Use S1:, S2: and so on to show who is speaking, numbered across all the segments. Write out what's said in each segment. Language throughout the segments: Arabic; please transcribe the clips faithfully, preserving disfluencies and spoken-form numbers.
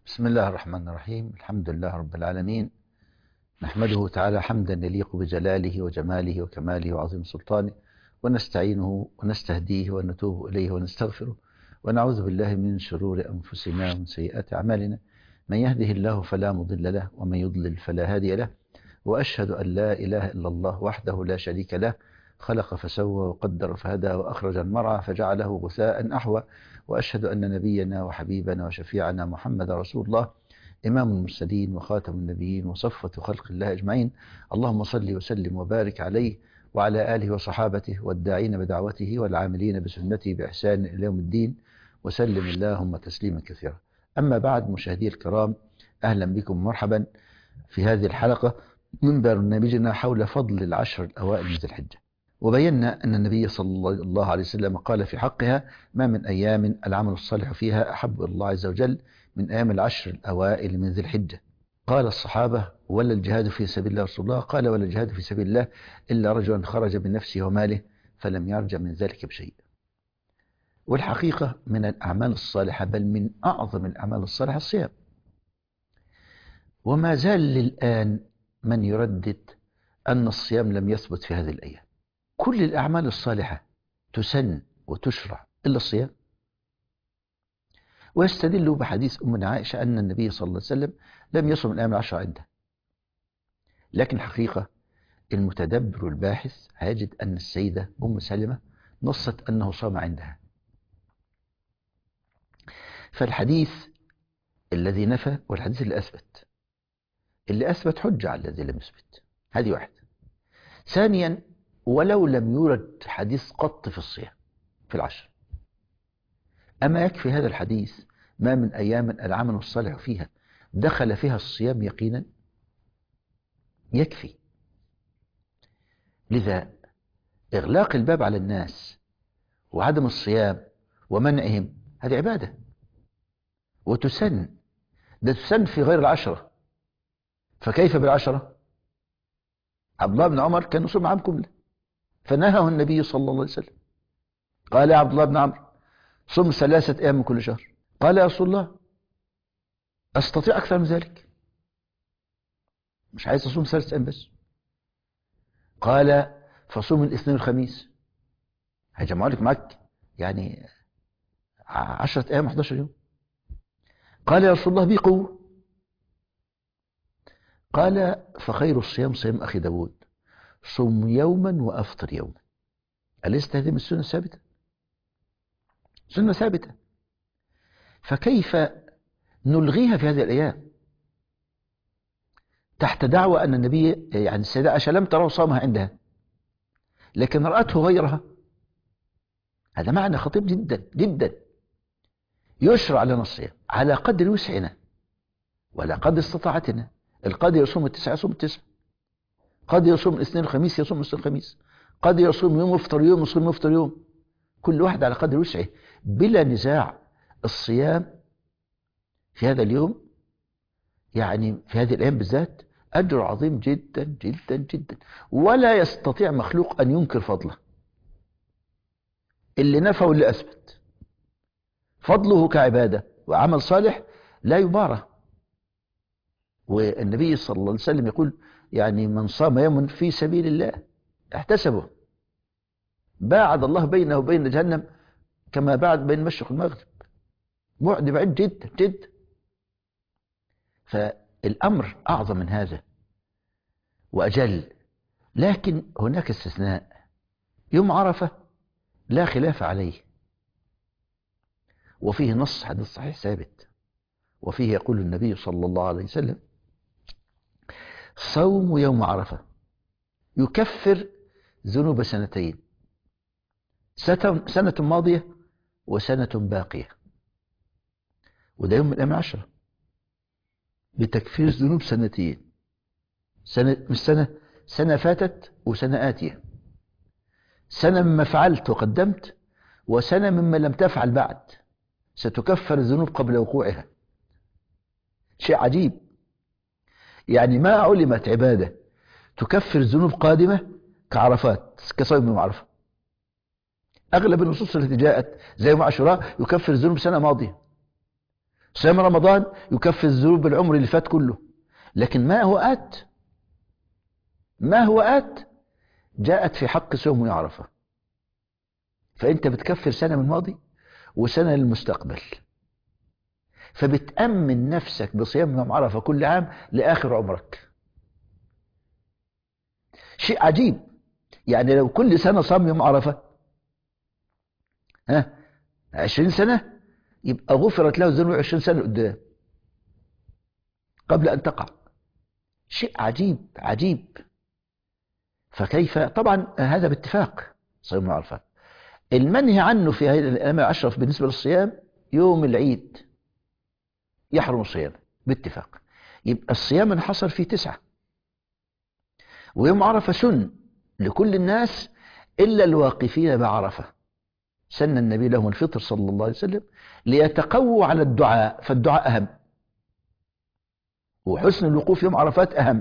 S1: بسم الله الرحمن الرحيم. الحمد لله رب العالمين، نحمده تعالى حمدا يليق بجلاله وجماله وكماله وعظيم سلطانه، ونستعينه ونستهديه ونتوب إليه ونستغفره، ونعوذ بالله من شرور أنفسنا ومن سيئات أعمالنا. من يهده الله فلا مضل له، ومن يضلل فلا هادي له. وأشهد أن لا إله إلا الله وحده لا شريك له، خلق فسوى وقدر فهدى وأخرج المرعى فجعله غثاء أحوى. وأشهد أن نبينا وحبيبنا وشفيعنا محمد رسول الله، إمام المرسلين وخاتم النبيين وصفة خلق الله أجمعين. اللهم صل وسلم وبارك عليه وعلى آله وصحابته والداعين بدعوته والعاملين بسنته بإحسان إلى يوم الدين، وسلم اللهم تسليما كثيرا. أما بعد، مشاهدي الكرام، أهلا بكم ومرحبا في هذه الحلقة من برنامجنا حول فضل العشر الأوائل من ذي الحجة. وبينا أن النبي صلى الله عليه وسلم قال في حقها: ما من أيام العمل الصالح فيها أحب إلى الله عز وجل من أيام العشر الأوائل من ذي الحجة. قال الصحابة: ولا الجهاد في سبيل الله رسول الله؟ قال: ولا الجهاد في سبيل الله إلا رجلا خرج بنفسه وماله فلم يرجع من ذلك بشيء. والحقيقة من الأعمال الصالحة، بل من أعظم الأعمال الصالحة، الصيام. وما زال للآن من يردد أن الصيام لم يثبت في هذه الأيام. كل الأعمال الصالحة تسن وتشرع إلا الصيام. ويستدل بحديث أمنا عائشة أن النبي صلى الله عليه وسلم لم يصم الأيام العشر عندها. لكن حقيقة المتدبر الباحث هيجد أن السيدة أم سلمة نصت أنه صام عندها. فالحديث الذي نفى والحديث اللي أثبت، اللي أثبت حجة على الذي لم يثبت. هذه واحدة. ثانيا، ولو لم يورد حديث قط في الصيام في العشر، أما يكفي هذا الحديث: ما من أيام العمل الصالح فيها دخل فيها الصيام يقينا، يكفي. لذا إغلاق الباب على الناس وعدم الصيام ومنعهم هذه عبادة وتسن، ده تسن في غير العشرة، فكيف بالعشرة؟ عبد الله بن عمر كان يصوم عام كله، فنهاه النبي صلى الله عليه وسلم. قال يا عبد الله بن عمرو: صم ثلاثة أيام من كل شهر. قال يا رسول الله: أستطيع أكثر من ذلك، مش عايز أصوم ثلاثة أيام بس. قال: فصوم الاثنين والخميس. هيجمعوا لك معك يعني عشرة أيام احداشر يوم. قال يا رسول الله: بي قوة. قال: فخير الصيام صيام أخي داود، صم يوما وأفطر يوما. أليست هذه من السنة الثابتة؟ سنة ثابتة، فكيف نلغيها في هذه الأيام تحت دعوة أن النبي يعني السيدة عائشة لم تروا صامها عندها لكن رأته غيرها؟ هذا معنى خطير جدا جدا. يشرع لنا الصيام على قدر وسعنا وعلى قدر استطاعتنا. القادر يصوم التسعة يصوم التسعة، قد يصوم الاثنين الخميس يصوم الاثنين الخميس، قد يصوم يوم يفطر يوم يصوم يفطر يوم، كل واحد على قدر وسعه بلا نزاع. الصيام في هذا اليوم يعني في هذه الأيام بالذات أجر عظيم جدا جدا جدا، ولا يستطيع مخلوق أن ينكر فضله. اللي نفى واللي أثبت فضله كعبادة وعمل صالح لا يبارى. والنبي صلى الله عليه وسلم يقول: يعني من صام يوما في سبيل الله احتسبه باعد الله بينه وبين جهنم كما بعد بين المشرق والمغرب، بعد بعيد جدا جدا. فالأمر أعظم من هذا وأجل. لكن هناك استثناء: يوم عرفة لا خلاف عليه، وفيه نص حديث صحيح ثابت، وفيه يقول النبي صلى الله عليه وسلم: صوم يوم عرفة يكفر ذنوب سنتين، سنة ماضية وسنة باقية. وده يوم من الأيام العشرة بتكفير ذنوب سنتين، سنة مش سنة سنة فاتت وسنة آتية، سنة مما فعلت وقدمت وسنة مما لم تفعل بعد، ستكفر الذنوب قبل وقوعها. شيء عجيب، يعني ما علمت عبادة تكفر ذنوب قادمة كعرفات، كصوم يوم عرفة. أغلب النصوص التي جاءت زي يوم عاشوراء يكفر ذنوب سنة ماضية، صيام رمضان يكفر الذنوب العمر اللي فات كله، لكن ما هو آت ما هو آت جاءت في حق صوم يوم عرفة، فأنت بتكفر سنة من الماضي وسنة للمستقبل، فبتأمن نفسك بصيام يوم عرفة كل عام لآخر عمرك. شيء عجيب، يعني لو كل سنة صام يوم عرفة ها عشرين سنة يبقى غفرت له ذنوب عشرين سنة قدام قبل أن تقع. شيء عجيب عجيب. فكيف طبعا هذا باتفاق صيام يوم عرفة. المنهي عنه في هذه الأيام العشرة بالنسبة للصيام يوم العيد يحرم الصيام باتفاق، يبقى الصيام انحصر في تسعة، ويوم عرفة سن لكل الناس إلا الواقفين بعرفة، سن النبي لهم الفطر صلى الله عليه وسلم ليتقووا على الدعاء، فالدعاء أهم، وحسن الوقوف يوم عرفات أهم.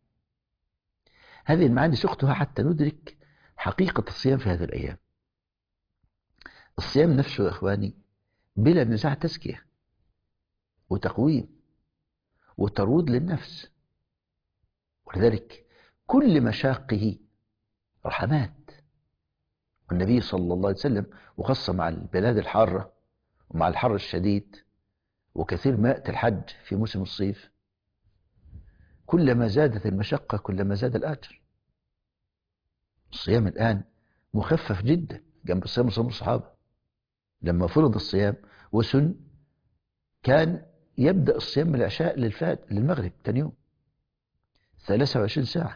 S1: هذه المعاني سقطها حتى ندرك حقيقة الصيام في هذه الأيام. الصيام نفسه يا إخواني بلا نزاع تزكية وتقويم وترويض للنفس، ولذلك كل مشاقه رحمات. والنبي صلى الله عليه وسلم، وخاصة مع البلاد الحارة ومع الحر الشديد وكثير ما يأتي الحج في موسم الصيف، كلما زادت المشقة كلما زاد الأجر. الصيام الآن مخفف جدا جنب الصيام صيام الصحابة. لما فرض الصيام وسن كان يبدأ الصيام من العشاء للفات للمغرب ثاني يوم ثلاثة وعشرين ساعة،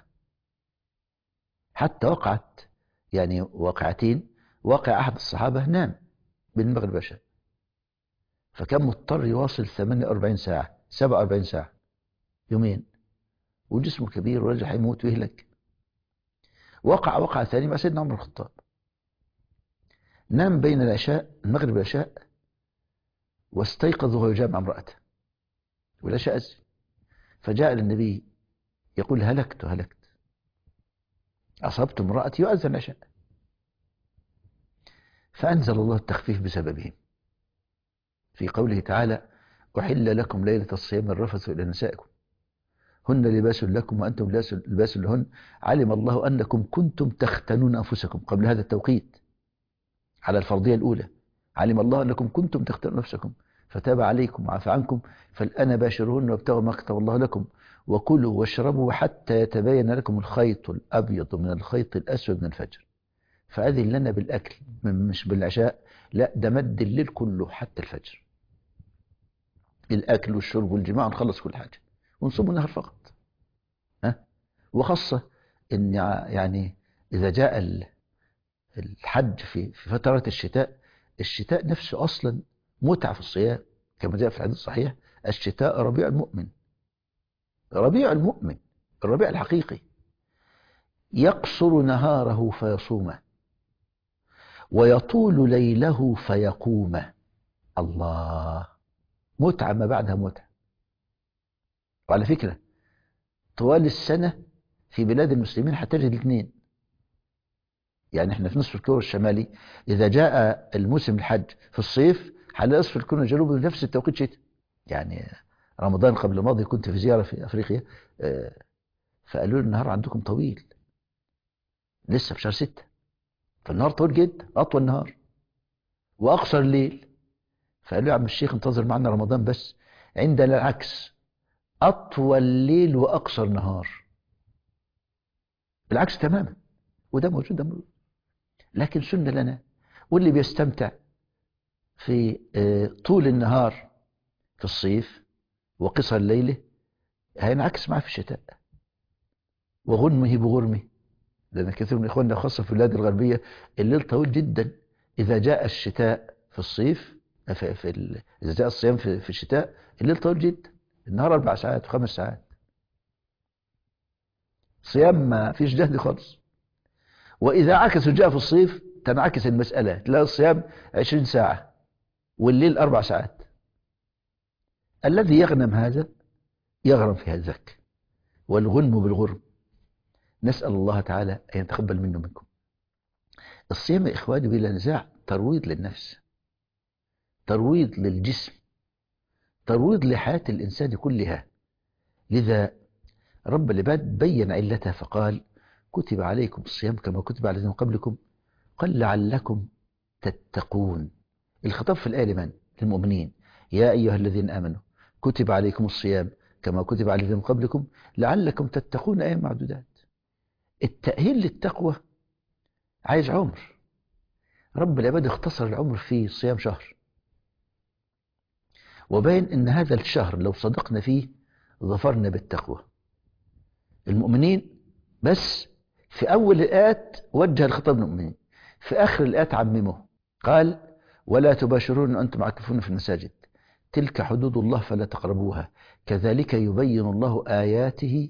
S1: حتى وقعت يعني واقعتين. واقع أحد الصحابة نام بين المغرب والعشاء، فكان مضطر يواصل ثمانية وأربعين ساعة سبعة وأربعين ساعة يومين، وجسمه كبير ورجل هيموت ويهلك. وقع وقع ثاني مع سيدنا عمر الخطاب، نام بين العشاء المغرب والعشاء واستيقظ وهو يجامع امرأته والعشاء أذن، فجاء للنبي يقول هلكت هلكت أصبت امرأتي يؤذن العشاء، فأنزل الله التخفيف بسببهم في قوله تعالى أحل لكم ليلة الصيام الرفث إلى نسائكم هن لباس لكم وأنتم لباس لهن علم الله أنكم كنتم تختنون أنفسكم قبل هذا التوقيت على الفرضية الأولى، علم الله أنكم كنتم تختنون أنفسكم فتاب عليكم وعفى عنكم فالآن باشروهن وابتغوا ما كتب الله لكم وكلوا واشربوا حتى يتبين لكم الخيط الأبيض من الخيط الأسود من الفجر. فأذن لنا بالأكل مش بالعشاء، لا ده مد الليل كله حتى الفجر، الأكل والشرب والجماع نخلص كل حاجة ونصوم النهار فقط. ها؟ وخاصة إن يعني إذا جاء الحج في في فترات الشتاء، الشتاء نفسه أصلا متعة في الصيام كما جاء في الحديث الصحيح الشتاء ربيع المؤمن، ربيع المؤمن الربيع الحقيقي، يقصر نهاره فيصومه ويطول ليله فيقومه. الله، متعة ما بعدها متعة. وعلى فكرة طوال السنة في بلاد المسلمين هتجد الاثنين، يعني احنا في نصف الكرة الشمالي إذا جاء الموسم الحج في الصيف هنلاقي نصف الكرة الجنوبي بنفس التوقيت شتاء. يعني رمضان قبل الماضي كنت في زيارة في أفريقيا، فقالوا لي النهار عندكم طويل لسه في شهر ستة، فالنهار طويل جدا أطول نهار وأقصر الليل. فقالوا لي يا عم الشيخ انتظر معنا رمضان بس، عندنا العكس، أطول ليل وأقصر نهار، بالعكس تماما. وده موجود ده موجود، لكن سنة لنا. واللي بيستمتع في طول النهار في الصيف وقصر الليل هينعكس معه في الشتاء وغنمه بغرمه، لأن كثير من إخواننا خاصة في البلاد الغربية الليل طويل جدا. إذا جاء الشتاء في الصيف في, في ال... إذا جاء الصيام في, في الشتاء الليل طويل جدا، النهار أربع ساعات وخمس ساعات، صيام ما فيش جهد خالص. وإذا عكس جاء في الصيف تنعكس المسألة، تلاقي الصيام عشرين ساعة والليل أربع ساعات. الذي يغنم هذا يغرم في هذاك، والغنم بالغرم. نسأل الله تعالى أن يتقبل منا منكم. الصيام يا إخواني بلا نزاع ترويض للنفس، ترويض للجسم، ترويض لحياة الإنسان كلها. لذا رب العباد بين علتها فقال كتب عليكم الصيام كما كتب على الذين من قبلكم قال لعلكم تتقون. الخطاب في الآية لمن؟ للمؤمنين. يا أيها الذين آمنوا كتب عليكم الصيام كما كتب على الذين من قبلكم لعلكم تتقون، أيام معدودات. التأهيل للتقوى عايز عمر. رب العباد اختصر العمر في صيام شهر، وبين ان هذا الشهر لو صدقنا فيه ظفرنا بالتقوى. المؤمنين بس في اول الآيات وجه الخطاب للمؤمنين، في اخر الآيات عممه قال ولا تباشرون وانتم عاكفون في المساجد تلك حدود الله فلا تقربوها كذلك يبين الله آياته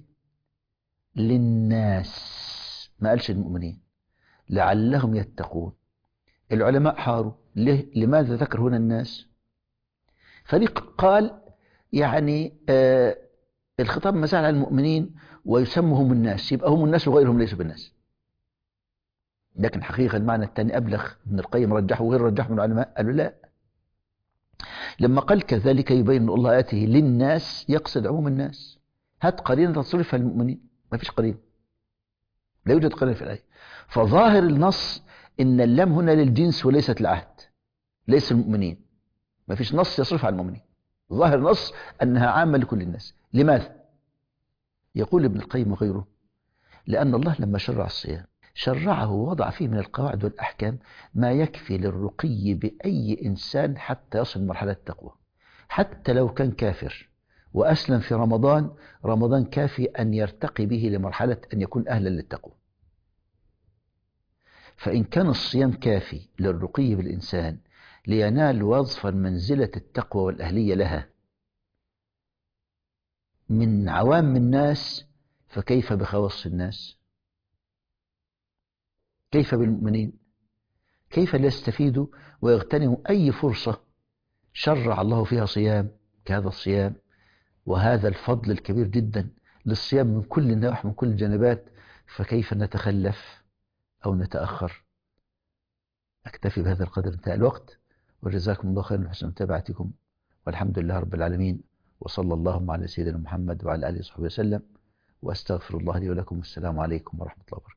S1: للناس. ما قالش المؤمنين، لعلهم يتقون. العلماء حاروا ليه؟ لماذا ذكر هنا الناس؟ فريق قال يعني آه الخطاب مسألة على المؤمنين ويسمهم الناس، يبقى هم الناس وغيرهم ليسوا بالناس. لكن حقيقة المعنى الثاني أبلغ. ابن القيم رجحه وغير رجحه من العلماء قالوا لا، لما قال كذلك يبين الله آياته للناس يقصد عموم الناس. هات قرينة تصرفها للمؤمنين، ما فيش قرينة، لا يوجد قرينة في الآية. فظاهر النص إن اللام هنا للجنس وليست العهد، ليس المؤمنين، ما فيش نص يصرف على المؤمنين. ظاهر النص أنها عامة لكل الناس. لماذا؟ يقول ابن القيم وغيره لأن الله لما شرع الصيام شرعه ووضع فيه من القواعد والأحكام ما يكفي للرقي بأي إنسان حتى يصل مرحلة التقوى. حتى لو كان كافر وأسلم في رمضان، رمضان كافي أن يرتقي به لمرحلة أن يكون أهلا للتقوى. فإن كان الصيام كافي للرقي بالإنسان لينال وظفا منزلة التقوى والأهلية لها من عوام الناس، فكيف بخواص الناس؟ كيف بالمؤمنين؟ كيف ليستفيدوا ويغتنموا أي فرصة شرع الله فيها صيام كهذا الصيام وهذا الفضل الكبير جدا للصيام من كل النواحي من كل الجانبات؟ فكيف نتخلف أو نتأخر؟ أكتفي بهذا القدر، انتهى الوقت، وجزاكم الله خيرا لحسن متابعتكم، والحمد لله رب العالمين، وصلى اللهم على سيدنا محمد وعلى آله وصحبه وسلم، وأستغفر الله لي ولكم. السلام عليكم ورحمة الله وبركاته.